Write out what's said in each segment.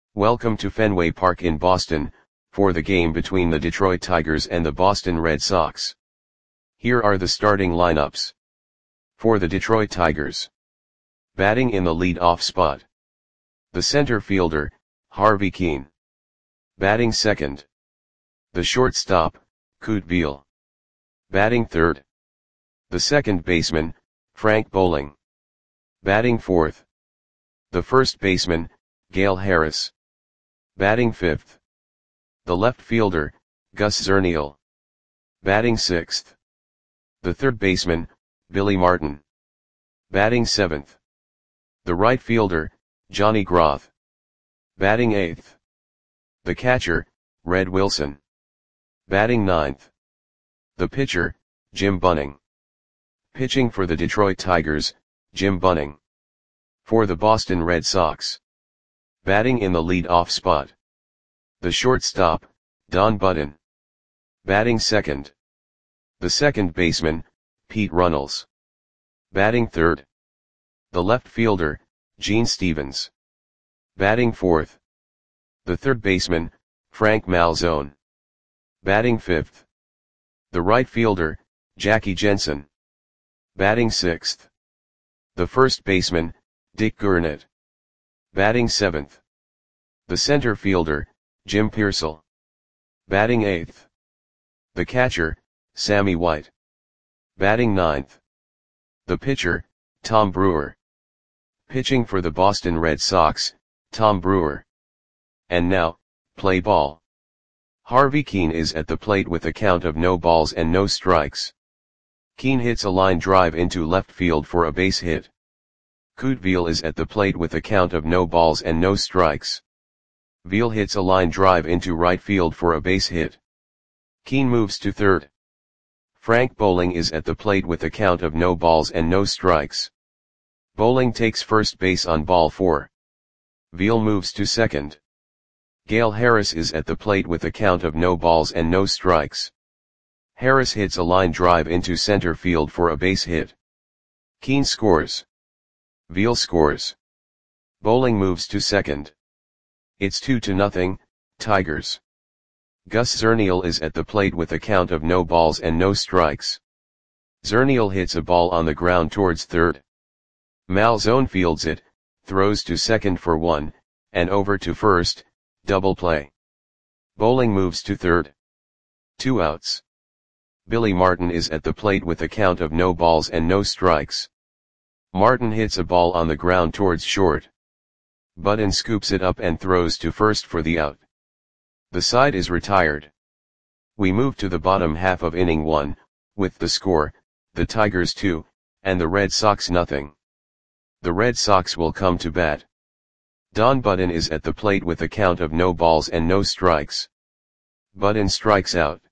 Welcome to Fenway Park in Boston, for the game between the Detroit Tigers and the Boston Red Sox. Here are the starting lineups. For the Detroit Tigers. Batting in the lead-off spot. The center fielder, Harvey Kuenn. Batting second. The shortstop, Kute Biel. Batting third. The second baseman, Frank Boling. Batting fourth. The first baseman, Gale Harris. Batting fifth. The left fielder, Gus Zernial. Batting sixth. The third baseman, Billy Martin. Batting seventh. The right fielder, Johnny Groth. Batting eighth. The catcher, Red Wilson. Batting ninth. The pitcher, Jim Bunning. Pitching for the Detroit Tigers, Jim Bunning. For the Boston Red Sox. Batting in the lead-off spot. The shortstop, Don Button. Batting second. The second baseman, Pete Runnels. Batting third. The left fielder, Gene Stevens. Batting fourth. The third baseman, Frank Malzone. Batting fifth. The right fielder, Jackie Jensen. Batting sixth. The first baseman, Dick Gurnett. Batting seventh. The center fielder, Jim Piersall. Batting eighth. The catcher, Sammy White. Batting ninth. The pitcher, Tom Brewer. Pitching for the Boston Red Sox, Tom Brewer. And now, play ball. Harvey Kuenn is at the plate with a count of no balls and no strikes. Kuenn hits a line drive into left field for a base hit. Kute Biel is at the plate with a count of no balls and no strikes. Biel hits a line drive into right field for a base hit. Kuenn moves to third. Frank Boling is at the plate with a count of no balls and no strikes. Boling takes first base on ball 4. Biel moves to second. Gale Harris is at the plate with a count of no balls and no strikes. Harris hits a line drive into center field for a base hit. Kuenn scores. Biel scores. Boling moves to second. It's 2-0, Tigers. Gus Zernial is at the plate with a count of no balls and no strikes. Zernial hits a ball on the ground towards third. Malzone fields it, throws to second for 1, and over to first, double play. Boling moves to third. 2 outs. Billy Martin is at the plate with a count of no balls and no strikes. Martin hits a ball on the ground towards short. Button scoops it up and throws to first for the out. The side is retired. We move to the bottom half of inning 1, with the score, the Tigers 2, and the Red Sox nothing. The Red Sox will come to bat. Don Button is at the plate with a count of no balls and no strikes. Button strikes out.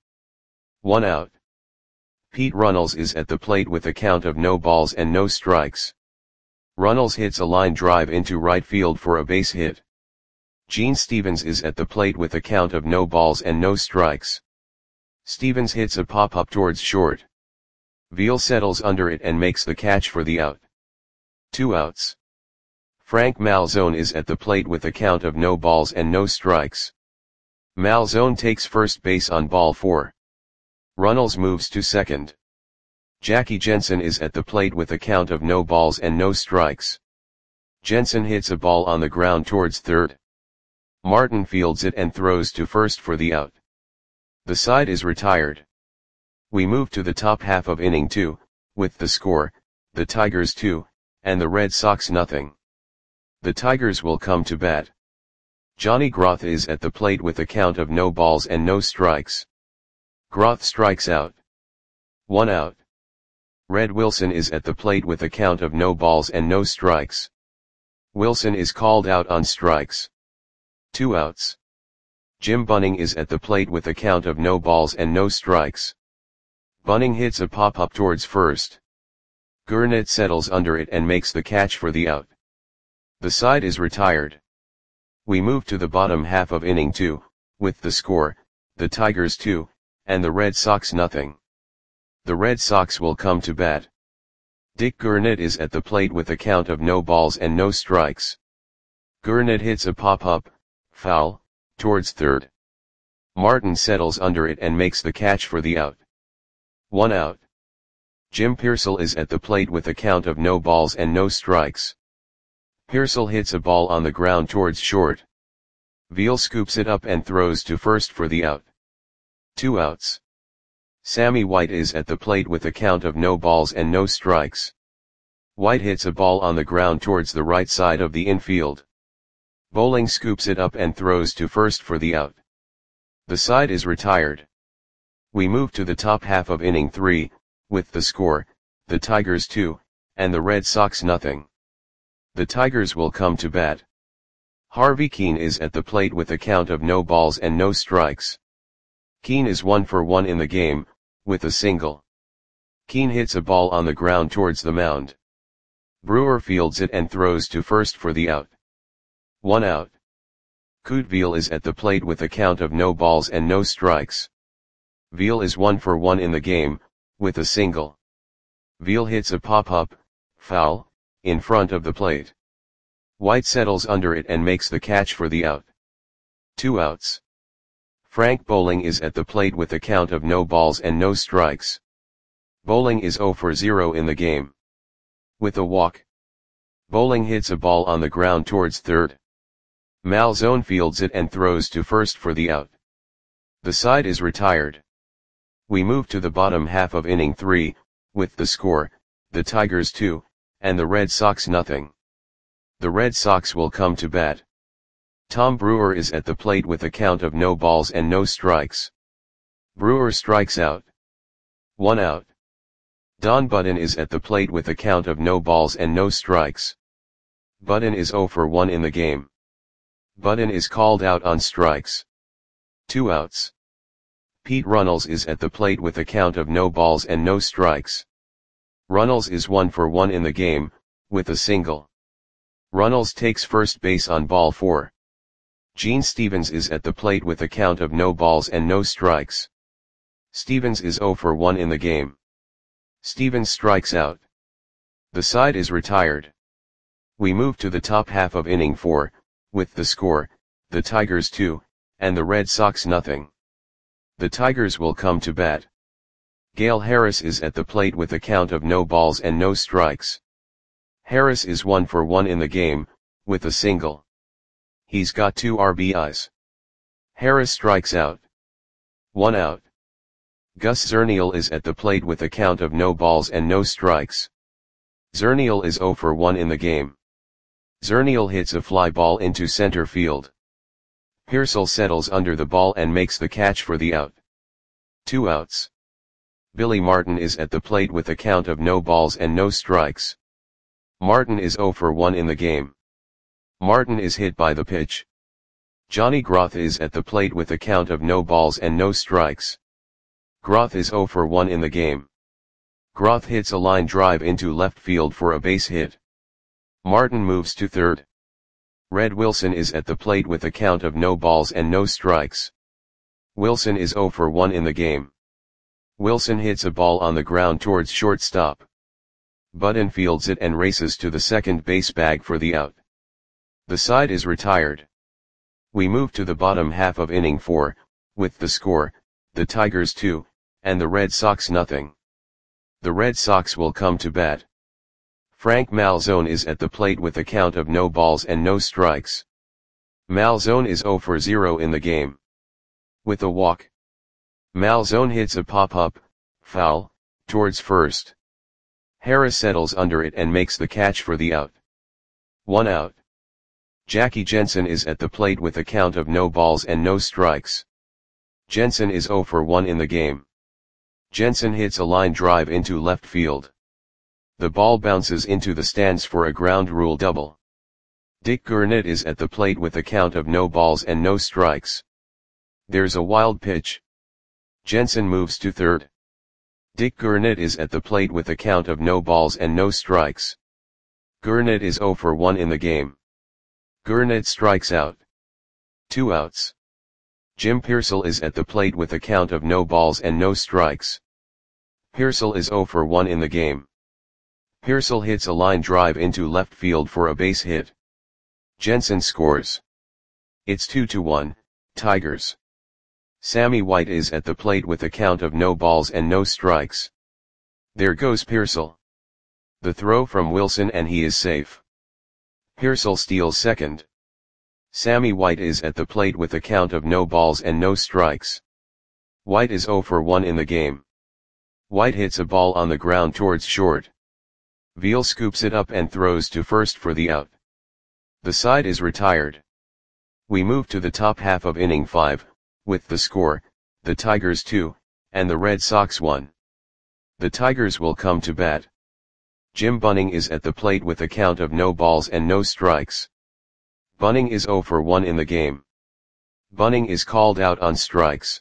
1 out. Pete Runnels is at the plate with a count of no balls and no strikes. Runnels hits a line drive into right field for a base hit. Gene Stevens is at the plate with a count of no balls and no strikes. Stevens hits a pop-up towards short. Biel settles under it and makes the catch for the out. 2 outs. Frank Malzone is at the plate with a count of no balls and no strikes. Malzone takes first base on ball 4. Runnels moves to second. Jackie Jensen is at the plate with a count of no balls and no strikes. Jensen hits a ball on the ground towards third. Martin fields it and throws to first for the out. The side is retired. We move to the top half of inning 2, with the score, the Tigers 2, and the Red Sox nothing. The Tigers will come to bat. Johnny Groth is at the plate with a count of no balls and no strikes. Groth strikes out. 1 out. Red Wilson is at the plate with a count of no balls and no strikes. Wilson is called out on strikes. 2 outs. Jim Bunning is at the plate with a count of no balls and no strikes. Bunning hits a pop-up towards first. Gurnett settles under it and makes the catch for the out. The side is retired. We move to the bottom half of inning 2, with the score, the Tigers 2, and the Red Sox nothing. The Red Sox will come to bat. Dick Gurnett is at the plate with a count of no balls and no strikes. Gurnett hits a pop-up, foul, towards third. Martin settles under it and makes the catch for the out. 1 out. Jim Pearsall is at the plate with a count of no balls and no strikes. Pearsall hits a ball on the ground towards short. Veal scoops it up and throws to first for the out. 2 outs. Sammy White is at the plate with a count of no balls and no strikes. White hits a ball on the ground towards the right side of the infield. Bowling scoops it up and throws to first for the out. The side is retired. We move to the top half of inning 3, with the score, the Tigers 2, and the Red Sox nothing. The Tigers will come to bat. Harvey Keene is at the plate with a count of no balls and no strikes. Keene is 1 for 1 in the game, with a single. Keene hits a ball on the ground towards the mound. Brewer fields it and throws to first for the out. 1 out. Coot Veal is at the plate with a count of no balls and no strikes. Veal is 1 for 1 in the game, with a single. Veal hits a pop-up, foul, in front of the plate. White settles under it and makes the catch for the out. 2 outs. Frank Bowling is at the plate with a count of no balls and no strikes. Bowling is 0 for 0 in the game. With a walk. Bowling hits a ball on the ground towards third. Malzone fields it and throws to first for the out. The side is retired. We move to the bottom half of inning 3, with the score, the Tigers 2, and the Red Sox nothing. The Red Sox will come to bat. Tom Brewer is at the plate with a count of no balls and no strikes. Brewer strikes out. 1 out. Don Button is at the plate with a count of no balls and no strikes. Button is 0 for 1 in the game. Button is called out on strikes. 2 outs. Pete Runnels is at the plate with a count of no balls and no strikes. Runnels is 1 for 1 in the game, with a single. Runnels takes first base on ball 4. Gene Stevens is at the plate with a count of no balls and no strikes. Stevens is 0 for 1 in the game. Stevens strikes out. The side is retired. We move to the top half of inning 4, with the score, the Tigers 2, and the Red Sox nothing. The Tigers will come to bat. Gale Harris is at the plate with a count of no balls and no strikes. Harris is 1 for 1 in the game, with a single. He's got 2 RBIs. Harris strikes out. 1 out. Gus Zernial is at the plate with a count of no balls and no strikes. Zernial is 0 for 1 in the game. Zernial hits a fly ball into center field. Pearsall settles under the ball and makes the catch for the out. 2 outs. Billy Martin is at the plate with a count of no balls and no strikes. Martin is 0 for 1 in the game. Martin is hit by the pitch. Johnny Groth is at the plate with a count of no balls and no strikes. Groth is 0 for 1 in the game. Groth hits a line drive into left field for a base hit. Martin moves to third. Red Wilson is at the plate with a count of no balls and no strikes. Wilson is 0 for 1 in the game. Wilson hits a ball on the ground towards shortstop. Button fields it and races to the second base bag for the out. The side is retired. We move to the bottom half of inning 4, with the score, the Tigers 2, and the Red Sox nothing. The Red Sox will come to bat. Frank Malzone is at the plate with a count of no balls and no strikes. Malzone is 0 for 0 in the game. With a walk. Malzone hits a pop-up, foul, towards first. Harris settles under it and makes the catch for the out. 1 out. Jackie Jensen is at the plate with a count of no balls and no strikes. Jensen is 0 for 1 in the game. Jensen hits a line drive into left field. The ball bounces into the stands for a ground rule double. Dick Gurnett is at the plate with a count of no balls and no strikes. There's a wild pitch. Jensen moves to third. Dick Gurnett is at the plate with a count of no balls and no strikes. Gurnett is 0 for 1 in the game. Gurnett strikes out. 2 outs. Jim Pearsall is at the plate with a count of no balls and no strikes. Pearsall is 0 for 1 in the game. Pearsall hits a line drive into left field for a base hit. Jensen scores. It's 2-1, Tigers. Sammy White is at the plate with a count of no balls and no strikes. There goes Pearsall. The throw from Wilson and he is safe. Pearsall steals second. Sammy White is at the plate with a count of no balls and no strikes. White is 0 for 1 in the game. White hits a ball on the ground towards short. Veal scoops it up and throws to first for the out. The side is retired. We move to the top half of inning 5, with the score, the Tigers 2, and the Red Sox 1. The Tigers will come to bat. Jim Bunning is at the plate with a count of no balls and no strikes. Bunning is 0 for 1 in the game. Bunning is called out on strikes.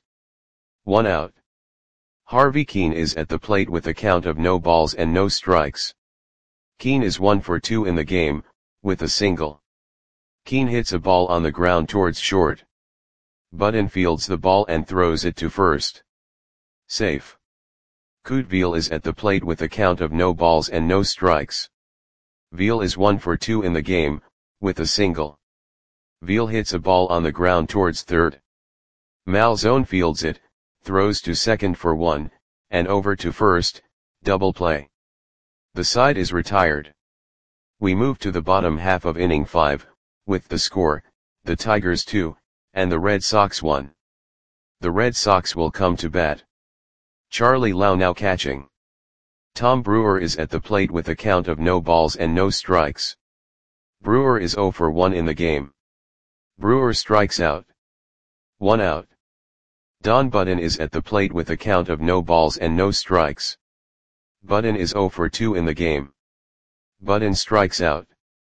1 out. Harvey Keene is at the plate with a count of no balls and no strikes. Keene is 1 for 2 in the game, with a single. Keene hits a ball on the ground towards short. Budden fields the ball and throws it to first. Safe. Kute Veal is at the plate with a count of no balls and no strikes. Veal is 1 for 2 in the game, with a single. Veal hits a ball on the ground towards third. Malzone fields it, throws to second for 1, and over to first, double play. The side is retired. We move to the bottom half of inning 5, with the score, the Tigers 2, and the Red Sox 1. The Red Sox will come to bat. Charlie Lau now catching. Tom Brewer is at the plate with a count of no balls and no strikes. Brewer is 0 for 1 in the game. Brewer strikes out. 1 out. Don Budden is at the plate with a count of no balls and no strikes. Budden is 0 for 2 in the game. Budden strikes out.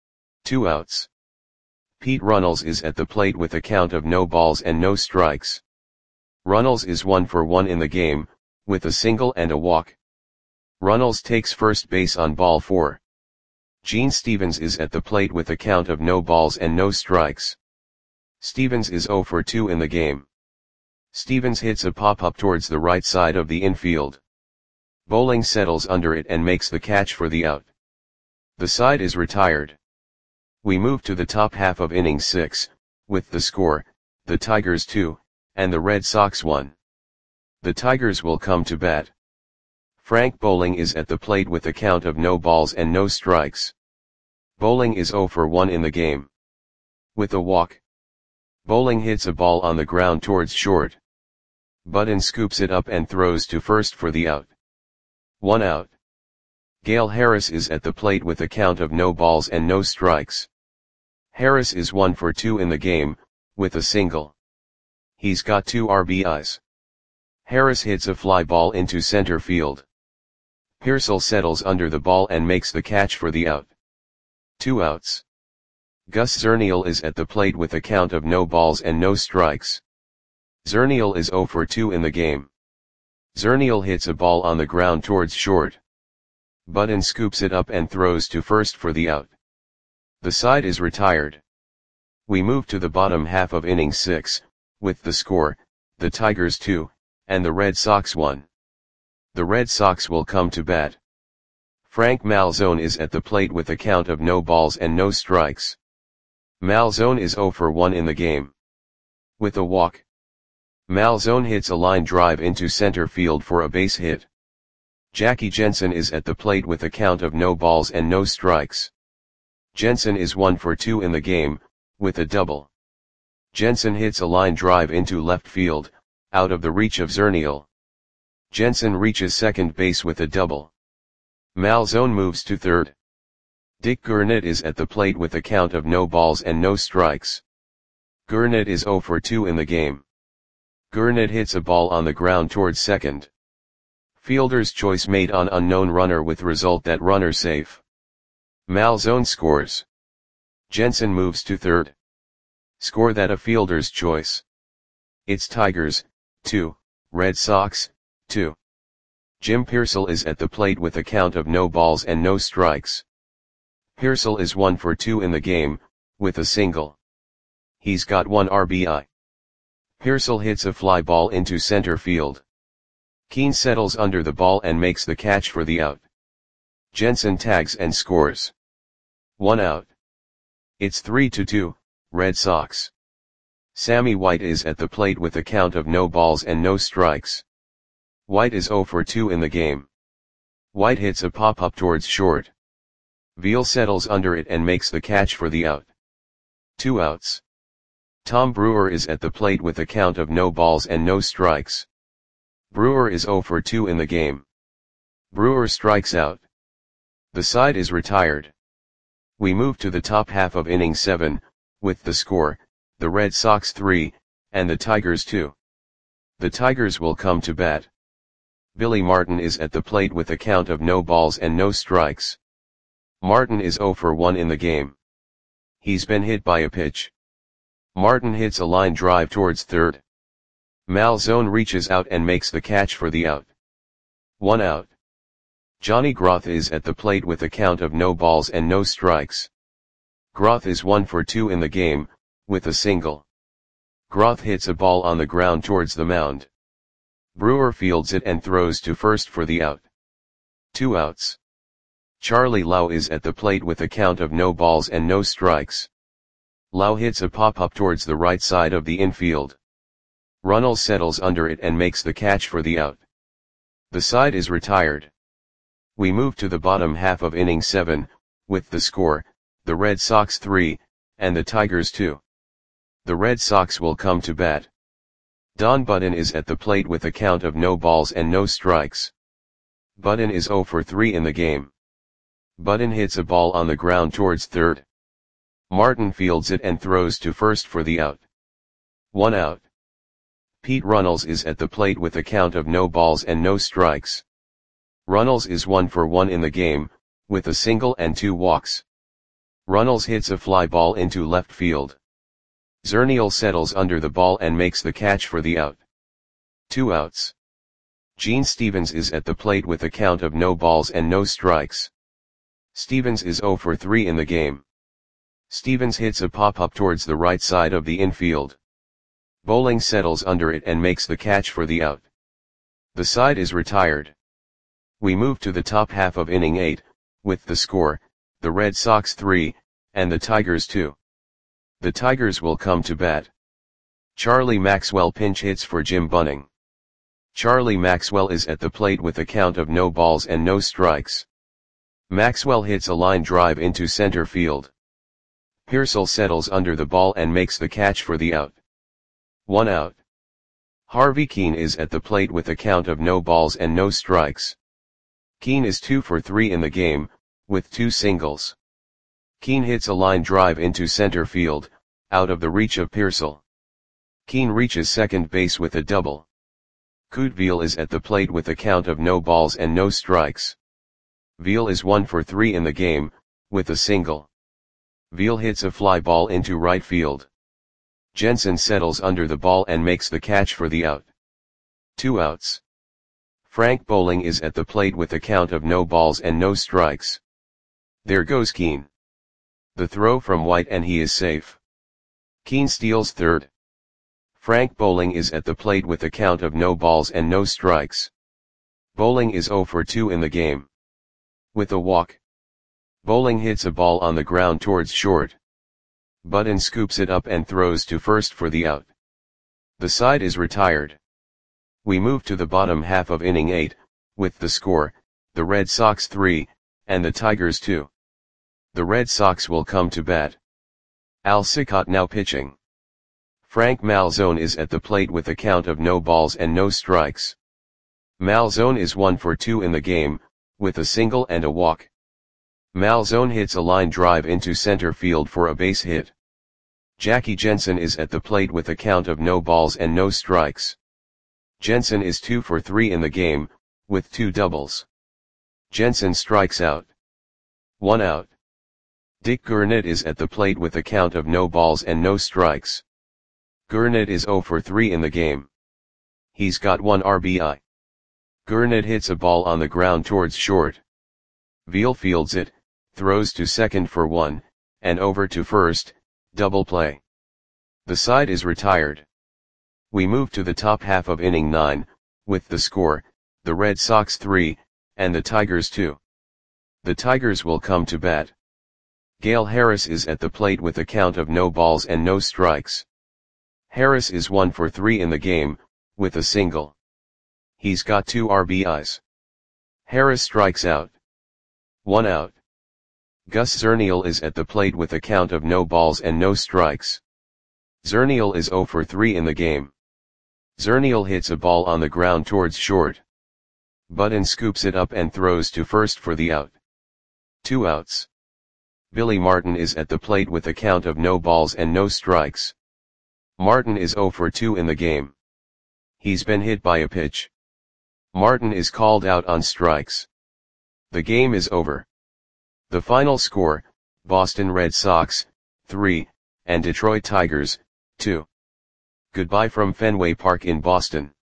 2 outs. Pete Runnels is at the plate with a count of no balls and no strikes. Runnels is 1 for 1 in the game, with a single and a walk. Runnels takes first base on ball 4. Gene Stevens is at the plate with a count of no balls and no strikes. Stevens is 0 for 2 in the game. Stevens hits a pop-up towards the right side of the infield. Bowling settles under it and makes the catch for the out. The side is retired. We move to the top half of inning 6, with the score, the Tigers 2, and the Red Sox 1. The Tigers will come to bat. Frank Bowling is at the plate with a count of no balls and no strikes. Bowling is 0 for 1 in the game. With a walk. Bowling hits a ball on the ground towards short. Budden scoops it up and throws to first for the out. 1 out. Gale Harris is at the plate with a count of no balls and no strikes. Harris is 1 for 2 in the game, with a single. He's got 2 RBIs. Harris hits a fly ball into center field. Pearsall settles under the ball and makes the catch for the out. 2 outs. Gus Zernial is at the plate with a count of no balls and no strikes. Zernial is 0 for 2 in the game. Zernial hits a ball on the ground towards short. Budden scoops it up and throws to first for the out. The side is retired. We move to the bottom half of inning 6, with the score, the Tigers 2, and the Red Sox 1. The Red Sox will come to bat. Frank Malzone is at the plate with a count of no balls and no strikes. Malzone is 0 for 1 in the game. With a walk. Malzone hits a line drive into center field for a base hit. Jackie Jensen is at the plate with a count of no balls and no strikes. Jensen is 1 for 2 in the game, with a double. Jensen hits a line drive into left field, out of the reach of Zernial. Jensen reaches second base with a double. Malzone moves to third. Dick Gurnett is at the plate with a count of no balls and no strikes. Gurnett is 0 for 2 in the game. Gurnett hits a ball on the ground towards second. Fielder's choice made on unknown runner with result that runner safe. Malzone scores. Jensen moves to third. Score that a fielder's choice. It's Tigers, 2, Red Sox, 2. Jim Pearsall is at the plate with a count of no balls and no strikes. Pearsall is 1 for 2 in the game, with a single. He's got 1 RBI. Pearsall hits a fly ball into center field. Keene settles under the ball and makes the catch for the out. Jensen tags and scores. 1 out. It's 3-2, Red Sox. Sammy White is at the plate with a count of no balls and no strikes. White is 0 for 2 in the game. White hits a pop-up towards short. Veal settles under it and makes the catch for the out. 2 outs. Tom Brewer is at the plate with a count of no balls and no strikes. Brewer is 0 for 2 in the game. Brewer strikes out. The side is retired. We move to the top half of inning 7, with the score, the Red Sox 3, and the Tigers 2. The Tigers will come to bat. Billy Martin is at the plate with a count of no balls and no strikes. Martin is 0 for 1 in the game. He's been hit by a pitch. Martin hits a line drive towards third. Malzone reaches out and makes the catch for the out. 1 out. Johnny Groth is at the plate with a count of no balls and no strikes. Groth is 1 for 2 in the game, with a single. Groth hits a ball on the ground towards the mound. Brewer fields it and throws to first for the out. 2 outs. Charlie Lau is at the plate with a count of no balls and no strikes. Lau hits a pop-up towards the right side of the infield. Runnels settles under it and makes the catch for the out. The side is retired. We move to the bottom half of inning 7, with the score, the Red Sox 3, and the Tigers 2. The Red Sox will come to bat. Don Budden is at the plate with a count of no balls and no strikes. Budden is 0 for 3 in the game. Budden hits a ball on the ground towards third. Martin fields it and throws to first for the out. 1 out. Pete Runnels is at the plate with a count of no balls and no strikes. Runnels is 1 for 1 in the game, with a single and 2 walks. Runnels hits a fly ball into left field. Zernial settles under the ball and makes the catch for the out. 2 outs. Gene Stevens is at the plate with a count of no balls and no strikes. Stevens is 0 for 3 in the game. Stevens hits a pop-up towards the right side of the infield. Bowling settles under it and makes the catch for the out. The side is retired. We move to the top half of inning 8, with the score, the Red Sox 3, and the Tigers 2. The Tigers will come to bat. Charlie Maxwell pinch hits for Jim Bunning. Charlie Maxwell is at the plate with a count of no balls and no strikes. Maxwell hits a line drive into center field. Pearsall settles under the ball and makes the catch for the out. 1 out. Harvey Keene is at the plate with a count of no balls and no strikes. Keene is 2 for 3 in the game, with 2 singles. Keene hits a line drive into center field, out of the reach of Pearsall. Keene reaches second base with a double. Kute Veal is at the plate with a count of no balls and no strikes. Veal is 1 for 3 in the game, with a single. Veal hits a fly ball into right field. Jensen settles under the ball and makes the catch for the out. 2 outs. Frank Bowling is at the plate with a count of no balls and no strikes. There goes Keene. The throw from White and he is safe. Keene steals third. Frank Bowling is at the plate with a count of no balls and no strikes. Bowling is 0 for 2 in the game. With a walk. Bowling hits a ball on the ground towards short. Budden scoops it up and throws to first for the out. The side is retired. We move to the bottom half of inning 8, with the score, the Red Sox 3, and the Tigers 2. The Red Sox will come to bat. Al Cicotte now pitching. Frank Malzone is at the plate with a count of no balls and no strikes. Malzone is 1 for 2 in the game, with a single and a walk. Malzone hits a line drive into center field for a base hit. Jackie Jensen is at the plate with a count of no balls and no strikes. Jensen is 2 for 3 in the game, with 2 doubles. Jensen strikes out. 1 out. Dick Gurnett is at the plate with a count of no balls and no strikes. Gurnett is 0 for 3 in the game. He's got 1 RBI. Gurnett hits a ball on the ground towards short. Veal fields it, throws to second for 1, and over to first, double play. The side is retired. We move to the top half of inning 9, with the score, the Red Sox 3, and the Tigers 2. The Tigers will come to bat. Gale Harris is at the plate with a count of no balls and no strikes. Harris is 1 for 3 in the game, with a single. He's got 2 RBIs. Harris strikes out. 1 out. Gus Zernial is at the plate with a count of no balls and no strikes. Zernial is 0 for 3 in the game. Zernial hits a ball on the ground towards short. Button scoops it up and throws to first for the out. 2 outs. Billy Martin is at the plate with a count of no balls and no strikes. Martin is 0 for 2 in the game. He's been hit by a pitch. Martin is called out on strikes. The game is over. The final score, Boston Red Sox, 3, and Detroit Tigers, 2. Goodbye from Fenway Park in Boston.